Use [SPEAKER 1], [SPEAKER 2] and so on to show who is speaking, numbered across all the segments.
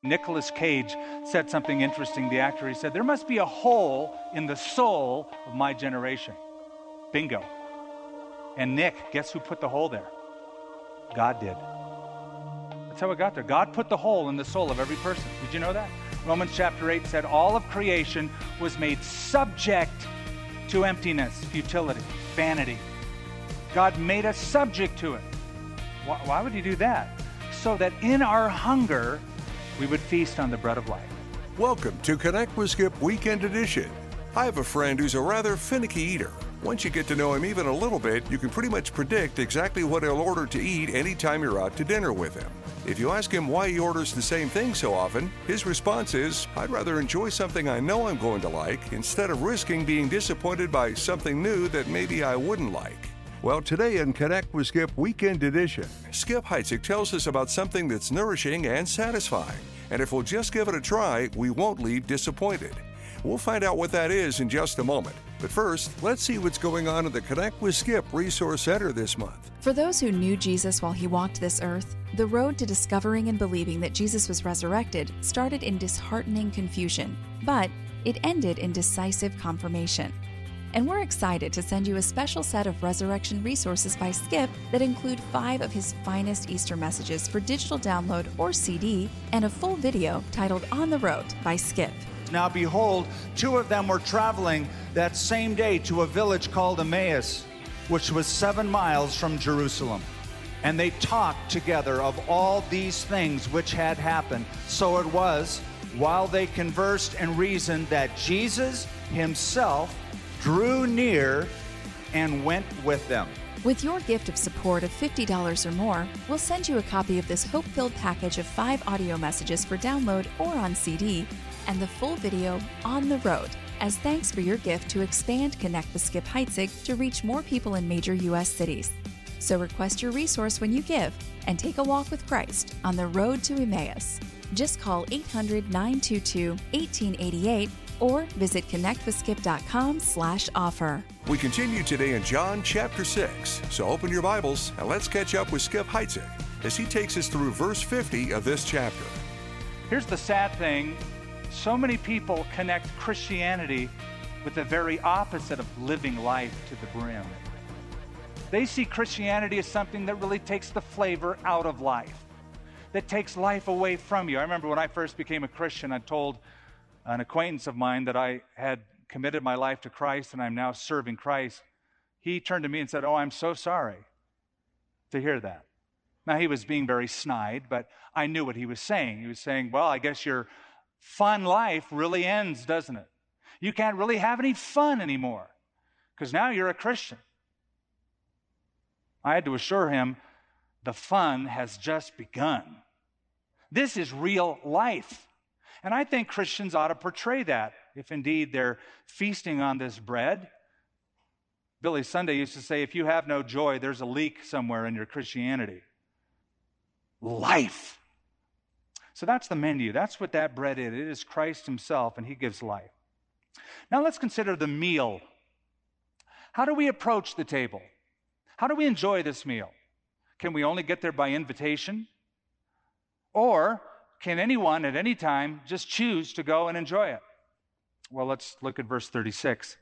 [SPEAKER 1] Nicolas Cage said something interesting, the actor. He said, there must be a hole in the soul of my generation. Bingo. And Nick, guess who put the hole there? God did. That's how it got there. God put the hole in the soul of every person. Did you know that? Romans chapter 8 said all of creation was made subject to emptiness, futility, vanity. God made us subject to it. Why would he do that? So that in our hunger, we would feast on the bread of life.
[SPEAKER 2] Welcome to Connect with Skip Weekend Edition. I have a friend who's a rather finicky eater. Once you get to know him even a little bit, you can pretty much predict exactly what he'll order to eat anytime you're out to dinner with him. If you ask him why he orders the same thing so often, his response is, I'd rather enjoy something I know I'm going to like instead of risking being disappointed by something new that maybe I wouldn't like. Well, today in Connect with Skip Weekend Edition, Skip Heitzig tells us about something that's nourishing and satisfying. And if we'll just give it a try, we won't leave disappointed. We'll find out what that is in just a moment. But first, let's see what's going on at the Connect with Skip Resource Center this month.
[SPEAKER 3] For those who knew Jesus while he walked this earth, the road to discovering and believing that Jesus was resurrected started in disheartening confusion, but it ended in decisive confirmation. And we're excited to send you a special set of resurrection resources by Skip that include 5 of his finest Easter messages for digital download or CD, and a full video titled On the Road by Skip.
[SPEAKER 1] Now behold, 2 of them were traveling that same day to a village called Emmaus, which was 7 miles from Jerusalem. And they talked together of all these things which had happened. So it was, while they conversed and reasoned, that Jesus himself drew near and went with them.
[SPEAKER 3] With your gift of support of $50 or more, we'll send you a copy of this hope-filled package of 5 audio messages for download or on CD, and the full video On the Road, as thanks for your gift to expand Connect with Skip Heitzig to reach more people in major U.S. cities. So request your resource when you give, and take a walk with Christ on the road to Emmaus. Just call 800-922-1888 or visit connectwithskip.com/offer.
[SPEAKER 2] We continue today in John chapter 6. So open your Bibles and let's catch up with Skip Heitzig as he takes us through verse 50 of this chapter.
[SPEAKER 1] Here's the sad thing. So many people connect Christianity with the very opposite of living life to the brim. They see Christianity as something that really takes the flavor out of life, that takes life away from you. I remember when I first became a Christian, I told an acquaintance of mine that I had committed my life to Christ and I'm now serving Christ. He turned to me and said, "Oh, I'm so sorry to hear that." Now, he was being very snide, but I knew what he was saying. He was saying, well, I guess your fun life really ends, doesn't it? You can't really have any fun anymore because now you're a Christian. I had to assure him the fun has just begun. This is real life. And I think Christians ought to portray that, if indeed they're feasting on this bread. Billy Sunday used to say, if you have no joy, there's a leak somewhere in your Christianity. Life. So that's the menu. That's what that bread is. It is Christ himself, and he gives life. Now let's consider the meal. How do we approach the table? How do we enjoy this meal? Can we only get there by invitation? Or can anyone at any time just choose to go and enjoy it? Well, let's look at verse 36.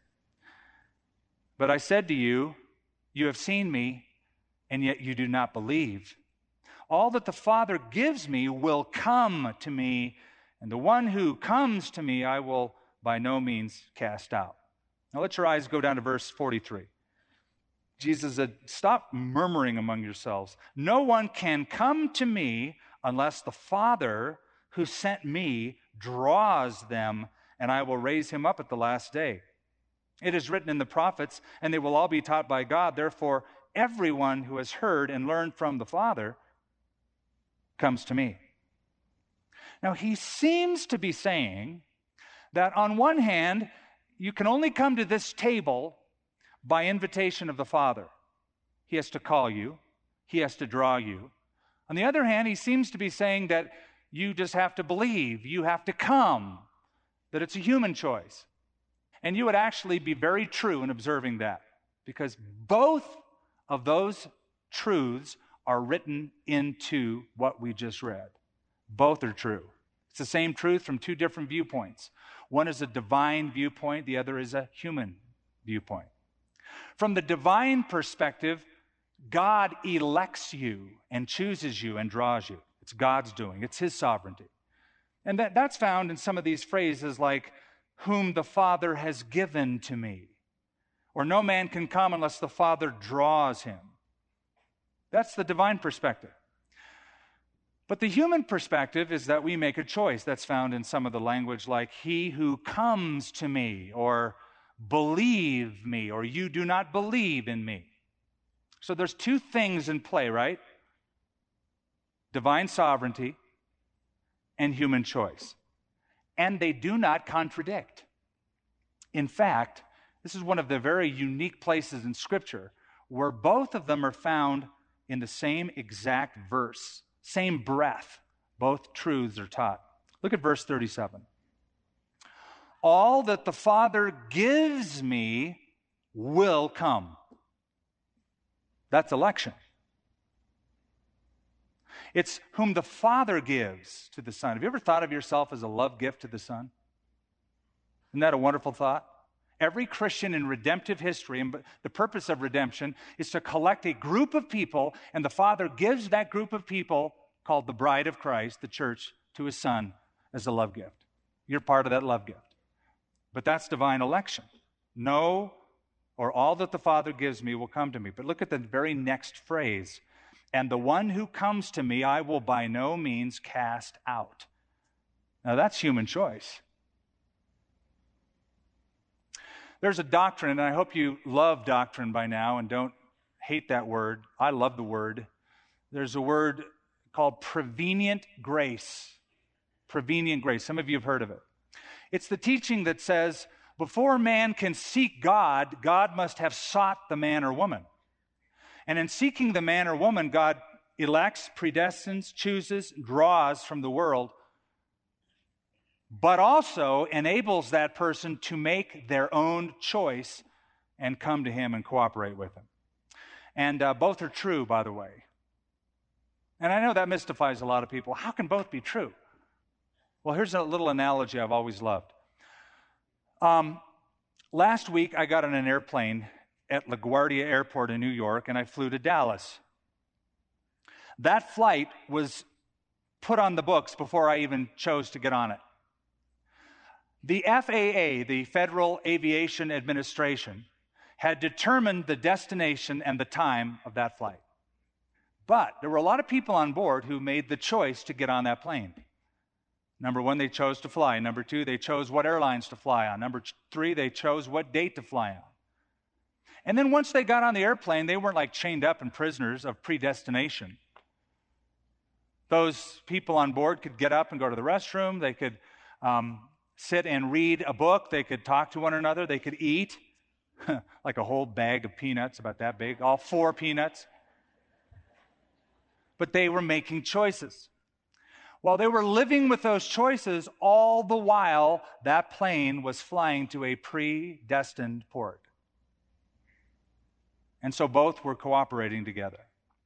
[SPEAKER 1] But I said to you, you have seen me, and yet you do not believe. All that the Father gives me will come to me, and the one who comes to me I will by no means cast out. Now let your eyes go down to verse 43. Jesus said, stop murmuring among yourselves. No one can come to me unless the Father who sent me draws them, and I will raise him up at the last day. It is written in the prophets, and they will all be taught by God. Therefore, everyone who has heard and learned from the Father comes to me. Now, he seems to be saying that on one hand, you can only come to this table by invitation of the Father. He has to call you. He has to draw you. On the other hand, he seems to be saying that you just have to believe, you have to come, that it's a human choice. And you would actually be very true in observing that, because both of those truths are written into what we just read. Both are true. It's the same truth from two different viewpoints. One is a divine viewpoint, the other is a human viewpoint. From the divine perspective, God elects you and chooses you and draws you. It's God's doing. It's his sovereignty. And that's found in some of these phrases like, whom the Father has given to me, or no man can come unless the Father draws him. That's the divine perspective. But the human perspective is that we make a choice. That's found in some of the language like, he who comes to me, or believe me, or you do not believe in me. So there's two things in play, right? Divine sovereignty and human choice. And they do not contradict. In fact, this is one of the very unique places in Scripture where both of them are found in the same exact verse, same breath. Both truths are taught. Look at verse 37. All that the Father gives me will come. That's election. It's whom the Father gives to the Son. Have you ever thought of yourself as a love gift to the Son? Isn't that a wonderful thought? Every Christian in redemptive history, and the purpose of redemption is to collect a group of people, and the Father gives that group of people, called the bride of Christ, the church, to his Son as a love gift. You're part of that love gift. But that's divine election. No, or all that the Father gives me will come to me. But look at the very next phrase. And the one who comes to me, I will by no means cast out. Now that's human choice. There's a doctrine, and I hope you love doctrine by now and don't hate that word. I love the word. There's a word called prevenient grace. Prevenient grace. Some of you have heard of it. It's the teaching that says before man can seek God, God must have sought the man or woman. And in seeking the man or woman, God elects, predestines, chooses, draws from the world, but also enables that person to make their own choice and come to him and cooperate with him. And both are true, by the way. And I know that mystifies a lot of people. How can both be true? Well, here's a little analogy I've always loved. Last week, I got on an airplane at LaGuardia Airport in New York, and I flew to Dallas. That flight was put on the books before I even chose to get on it. The FAA, the Federal Aviation Administration, had determined the destination and the time of that flight. But there were a lot of people on board who made the choice to get on that plane. Number one, they chose to fly. Number two, they chose what airlines to fly on. Number three, they chose what date to fly on. And then once they got on the airplane, they weren't like chained up and prisoners of predestination. Those people on board could get up and go to the restroom. They could sit and read a book. They could talk to one another. They could eat like a whole bag of peanuts, about that big, all 4 peanuts. But they were making choices. While they were living with those choices, all the while, that plane was flying to a predestined port. And so both were cooperating together.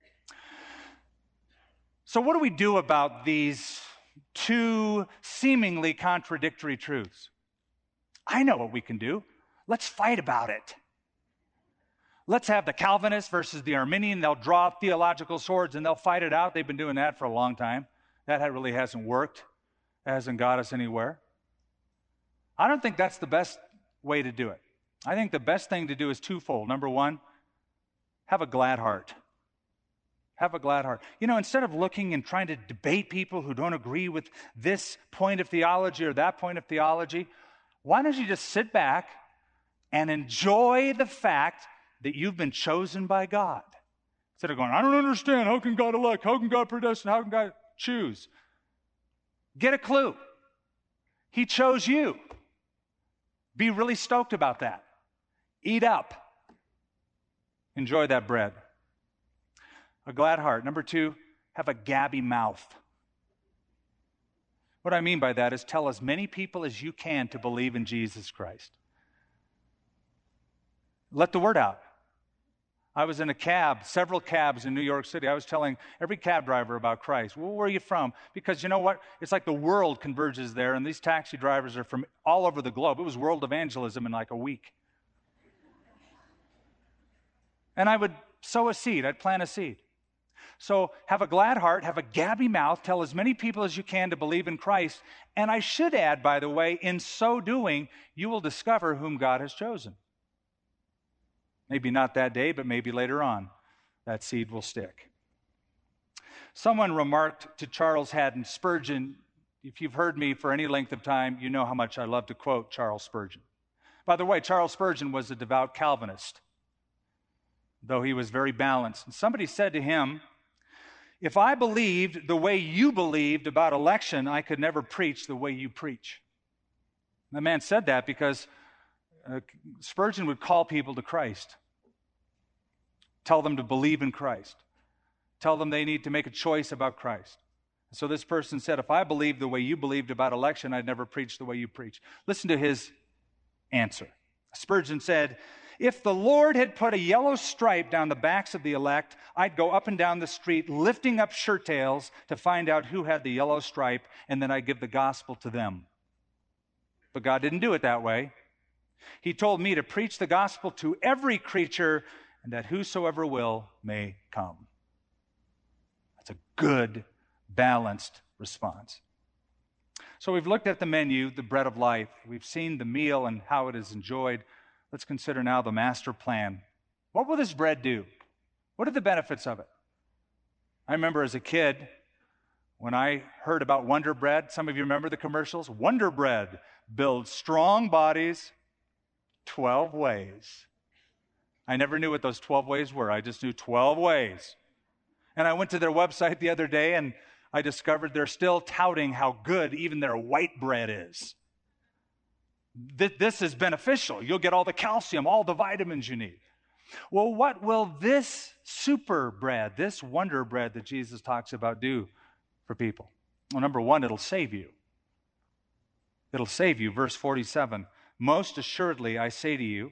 [SPEAKER 1] So what do we do about these two seemingly contradictory truths? I know what we can do. Let's fight about it. Let's have the Calvinist versus the Arminian. They'll draw theological swords and they'll fight it out. They've been doing that for a long time. That really hasn't worked. It hasn't got us anywhere. I don't think that's the best way to do it. I think the best thing to do is twofold. Number one, have a glad heart. Have a glad heart. You know, instead of looking and trying to debate people who don't agree with this point of theology or that point of theology, why don't you just sit back and enjoy the fact that you've been chosen by God? Instead of going, I don't understand. How can God elect? How can God predestine? How can God choose? Get a clue. He chose you. Be really stoked about that. Eat up. Enjoy that bread. A glad heart. Number two, have a gabby mouth. What I mean by that is tell as many people as you can to believe in Jesus Christ. Let the word out. I was in a cab, several cabs in New York City. I was telling every cab driver about Christ. Well, where are you from? Because you know what? It's like the world converges there, and these taxi drivers are from all over the globe. It was world evangelism in like a week. And I would sow a seed. I'd plant a seed. So have a glad heart, have a gabby mouth, tell as many people as you can to believe in Christ. And I should add, by the way, in so doing, you will discover whom God has chosen. Maybe not that day, but maybe later on, that seed will stick. Someone remarked to Charles Haddon Spurgeon, if you've heard me for any length of time, you know how much I love to quote Charles Spurgeon. By the way, Charles Spurgeon was a devout Calvinist, though he was very balanced. And somebody said to him, if I believed the way you believed about election, I could never preach the way you preach. The man said that because Spurgeon would call people to Christ, tell them to believe in Christ, tell them they need to make a choice about Christ. So this person said, if I believed the way you believed about election, I'd never preach the way you preach. Listen to his answer. Spurgeon said, if the Lord had put a yellow stripe down the backs of the elect, I'd go up and down the street lifting up shirt tails to find out who had the yellow stripe, and then I'd give the gospel to them. But God didn't do it that way. He told me to preach the gospel to every creature, and that whosoever will may come. That's a good, balanced response. So we've looked at the menu, the bread of life. We've seen the meal and how it is enjoyed. Let's consider now the master plan. What will this bread do? What are the benefits of it? I remember as a kid, when I heard about Wonder Bread, some of you remember the commercials? Wonder Bread builds strong bodies 12 ways. I never knew what those 12 ways were. I just knew 12 ways. And I went to their website the other day and I discovered they're still touting how good even their white bread is. This is beneficial. You'll get all the calcium, all the vitamins you need. Well, what will this super bread, this wonder bread that Jesus talks about do for people? Well, number one, it'll save you. It'll save you. Verse 47, most assuredly I say to you,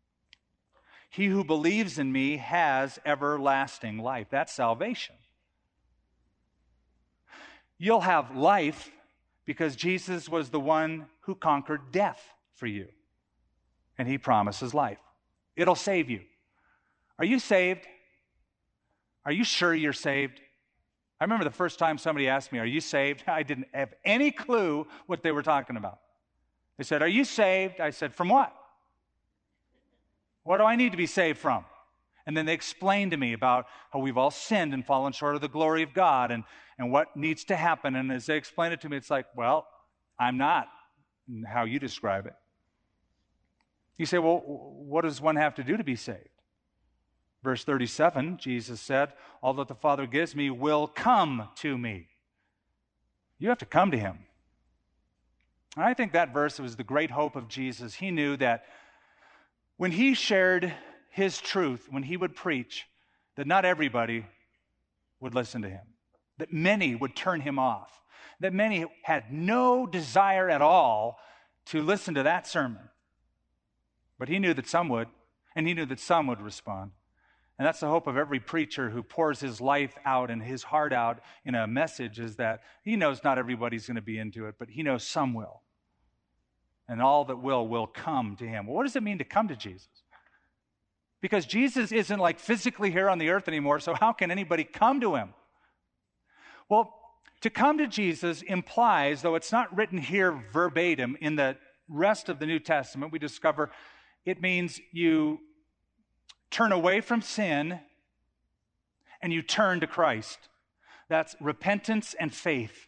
[SPEAKER 1] he who believes in me has everlasting life. That's salvation. You'll have life because Jesus was the one who conquered death for you. And he promises life. It'll save you. Are you saved? Are you sure you're saved? I remember the first time somebody asked me, are you saved? I didn't have any clue what they were talking about. They said, are you saved? I said, from what? What do I need to be saved from? And then they explained to me about how we've all sinned and fallen short of the glory of God and what needs to happen. And as they explained it to me, it's like, well, I'm not how you describe it. You say, well, what does one have to do to be saved? Verse 37, Jesus said, all that the Father gives me will come to me. You have to come to him. And I think that verse was the great hope of Jesus. He knew that when he shared his truth, when he would preach, that not everybody would listen to him, that many would turn him off, that many had no desire at all to listen to that sermon. But he knew that some would, and he knew that some would respond. And that's the hope of every preacher who pours his life out and his heart out in a message, is that he knows not everybody's going to be into it, but he knows some will. And all that will come to him. Well, what does it mean to come to Jesus? Because Jesus isn't like physically here on the earth anymore, so how can anybody come to him? Well, to come to Jesus implies, though it's not written here verbatim, in the rest of the New Testament, we discover it means you turn away from sin and you turn to Christ. That's repentance and faith.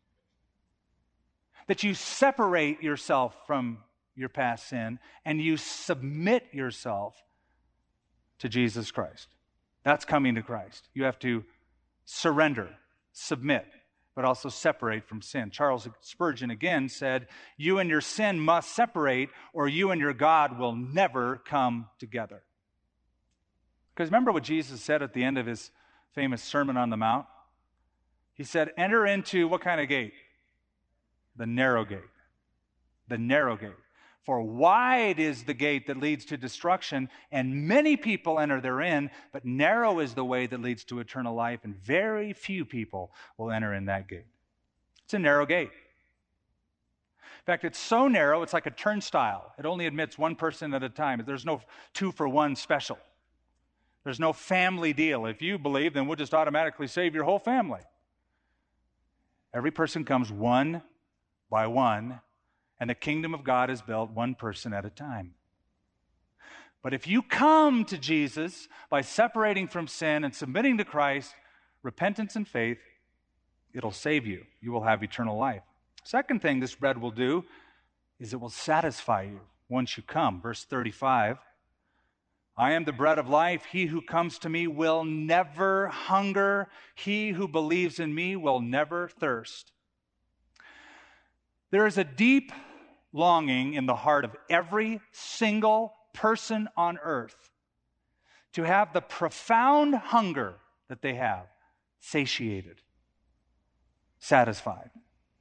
[SPEAKER 1] That you separate yourself from your past sin and you submit yourself to Jesus Christ. That's coming to Christ. You have to surrender, submit, but also separate from sin. Charles Spurgeon again said, you and your sin must separate, or you and your God will never come together. Because remember what Jesus said at the end of his famous Sermon on the Mount? He said, enter into what kind of gate? The narrow gate. The narrow gate. For wide is the gate that leads to destruction, and many people enter therein, but narrow is the way that leads to eternal life, and very few people will enter in that gate. It's a narrow gate. In fact, it's so narrow, it's like a turnstile. It only admits one person at a time. There's no 2-for-1 special. There's no family deal. If you believe, then we'll just automatically save your whole family. Every person comes one by one, and the kingdom of God is built one person at a time. But if you come to Jesus by separating from sin and submitting to Christ, repentance and faith, it'll save you. You will have eternal life. Second thing this bread will do is it will satisfy you once you come. Verse 35, I am the bread of life. He who comes to me will never hunger. He who believes in me will never thirst. There is a deep longing in the heart of every single person on earth to have the profound hunger that they have satiated, satisfied.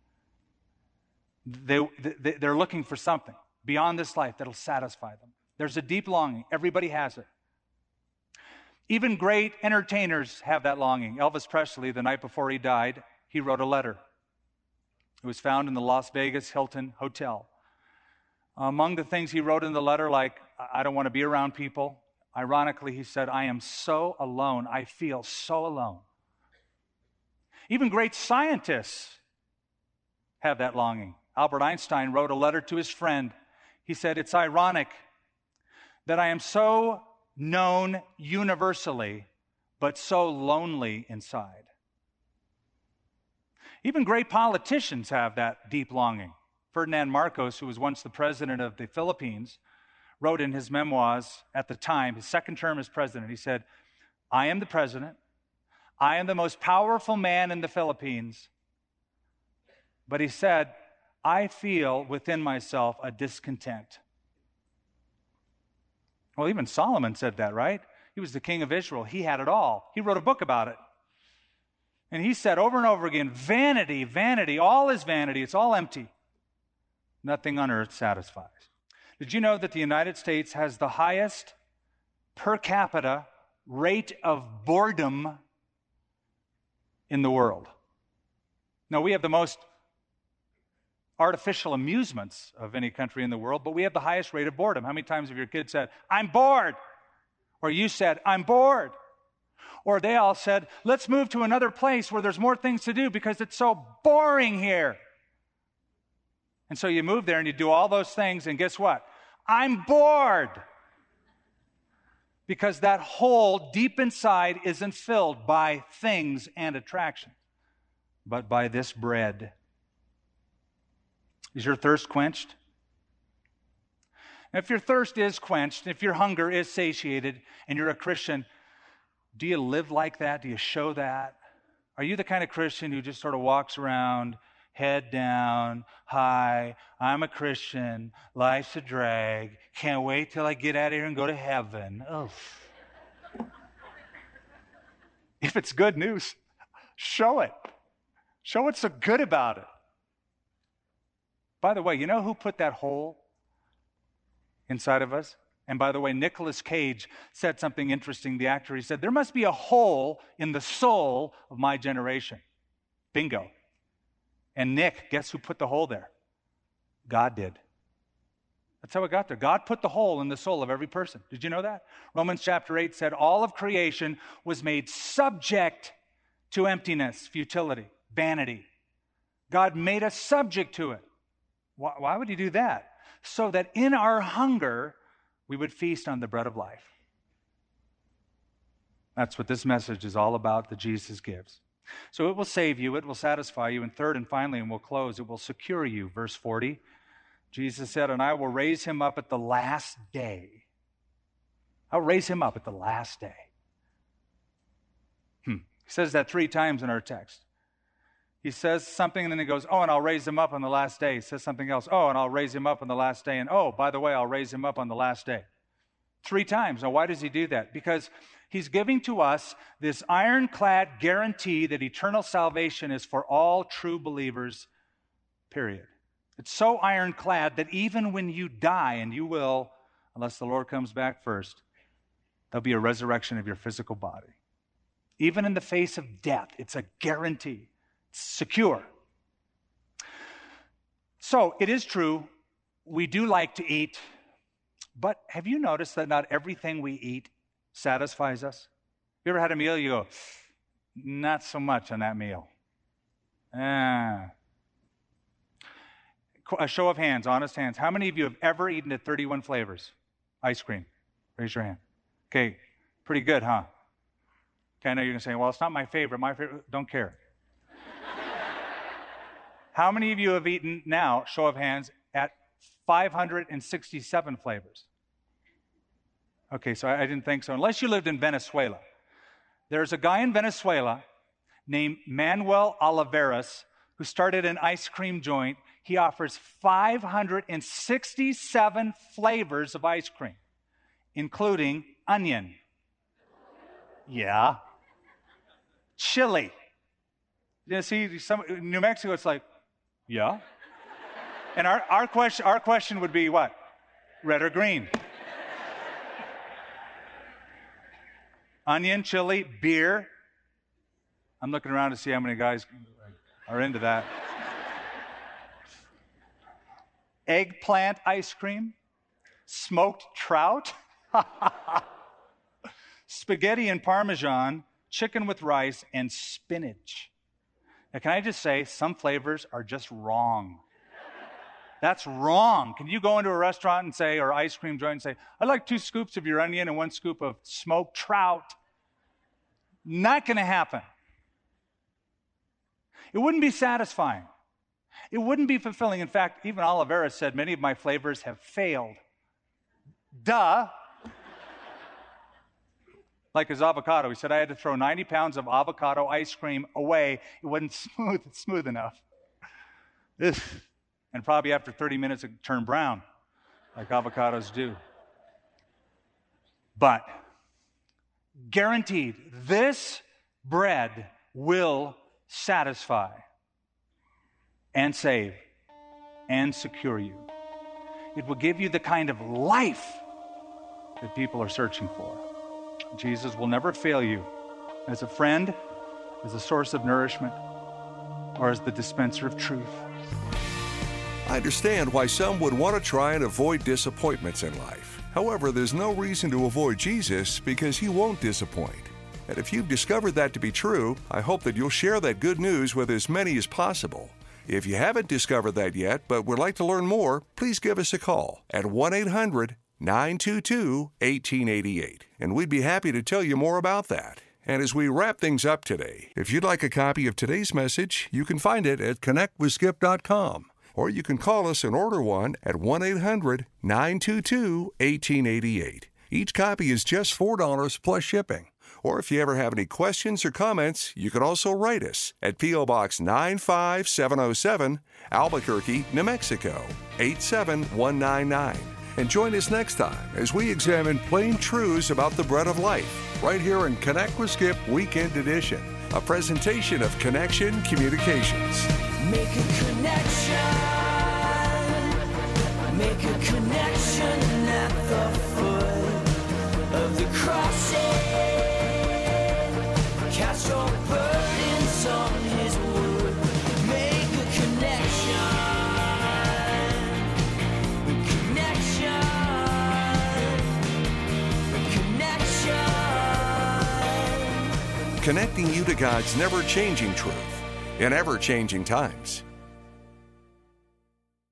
[SPEAKER 1] They're looking for something beyond this life that'll satisfy them. There's a deep longing. Everybody has it. Even great entertainers have that longing. Elvis Presley, the night before he died, he wrote a letter. It was found in the Las Vegas Hilton Hotel. Among the things he wrote in the letter, like, I don't want to be around people. Ironically, he said, I am so alone. I feel so alone. Even great scientists have that longing. Albert Einstein wrote a letter to his friend. He said, it's ironic that I am so known universally, but so lonely inside. Even great politicians have that deep longing. Ferdinand Marcos, who was once the president of the Philippines, wrote in his memoirs at the time, his second term as president, he said, I am the president. I am the most powerful man in the Philippines. But he said, I feel within myself a discontent. Well, even Solomon said that, right? He was the king of Israel. He had it all. He wrote a book about it. And he said over and over again, vanity, vanity, all is vanity. It's all empty. Nothing on earth satisfies. Did you know that the United States has the highest per capita rate of boredom in the world? Now, we have the most artificial amusements of any country in the world, but we have the highest rate of boredom. How many times have your kids said, I'm bored? Or you said, I'm bored? Or they all said, let's move to another place where there's more things to do because it's so boring here. And so you move there and you do all those things, and guess what? I'm bored. Because that hole deep inside isn't filled by things and attractions, but by this bread. Is your thirst quenched? If your thirst is quenched, if your hunger is satiated, and you're a Christian, do you live like that? Do you show that? Are you the kind of Christian who just sort of walks around, head down, hi, I'm a Christian, life's a drag, can't wait till I get out of here and go to heaven. Oh. If it's good news, show it. Show what's so good about it. By the way, you know who put that hole inside of us? And by the way, Nicolas Cage said something interesting, the actor. He said, there must be a hole in the soul of my generation. Bingo. And Nick, guess who put the hole there? God did. That's how it got there. God put the hole in the soul of every person. Did you know that? Romans chapter 8 said all of creation was made subject to emptiness, futility, vanity. God made us subject to it. Why would he do that? So that in our hunger, we would feast on the bread of life. That's what this message is all about that Jesus gives. So it will save you, it will satisfy you, and third and finally, and we'll close, it will secure you. Verse 40, Jesus said, and I will raise him up at the last day. I'll raise him up at the last day. He says that 3 times in our text. He says something and then he goes, oh, and I'll raise him up on the last day. He says something else, oh, and I'll raise him up on the last day. And oh, by the way, I'll raise him up on the last day. 3 times. Now, why does he do that? Because he's giving to us this ironclad guarantee that eternal salvation is for all true believers, period. It's so ironclad that even when you die, and you will, unless the Lord comes back first, there'll be a resurrection of your physical body. Even in the face of death, it's a guarantee. It's secure. So it is true, we do like to eat, but have you noticed that not everything we eat satisfies us? You ever had a meal, you go, not so much on that meal. A show of hands, honest hands. How many of you have ever eaten at 31 flavors? Ice cream. Raise your hand. Okay, pretty good, huh? Okay, I know you're going to say, well, it's not my favorite. My favorite, don't care. How many of you have eaten now, show of hands, at 567 flavors? Okay, so I didn't think so. Unless you lived in Venezuela. There's a guy in Venezuela named Manuel Oliveras who started an ice cream joint. He offers 567 flavors of ice cream, including onion. Yeah. Chili. You see, in New Mexico, it's like, yeah. And our question would be what? Red or green? Onion, chili, beer. I'm looking around to see how many guys are into that. Eggplant ice cream, smoked trout, spaghetti and Parmesan, chicken with rice, and spinach. Now, can I just say, some flavors are just wrong. That's wrong. Can you go into a restaurant and say, or ice cream joint and say, I'd like 2 scoops of your onion and 1 scoop of smoked trout? Not going to happen. It wouldn't be satisfying. It wouldn't be fulfilling. In fact, even Oliveira said, many of my flavors have failed. Duh. Like his avocado. He said, I had to throw 90 pounds of avocado ice cream away. It wasn't smooth enough. Ugh. And probably after 30 minutes, it turned brown, like avocados do. But guaranteed, this bread will satisfy and save and secure you. It will give you the kind of life that people are searching for. Jesus will never fail you as a friend, as a source of nourishment, or as the dispenser of truth.
[SPEAKER 2] I understand why some would want to try and avoid disappointments in life. However, there's no reason to avoid Jesus because he won't disappoint. And if you've discovered that to be true, I hope that you'll share that good news with as many as possible. If you haven't discovered that yet, but would like to learn more, please give us a call at 1-800-922-1888, and we'd be happy to tell you more about that. And as we wrap things up today, if you'd like a copy of today's message, you can find it at connectwithskip.com, or you can call us and order one at 1-800-922-1888. Each copy is just $4 plus shipping. Or if you ever have any questions or comments, you can also write us at P.O. Box 95707, Albuquerque, New Mexico, 87199. And join us next time as we examine plain truths about the bread of life, right here in Connect with Skip Weekend Edition, a presentation of Connection Communications.
[SPEAKER 4] Make a connection. Make a connection at the foot of the crossing. Cast your burdens on his wood. Make a connection.
[SPEAKER 2] Connecting you to God's never-changing truth in ever-changing times.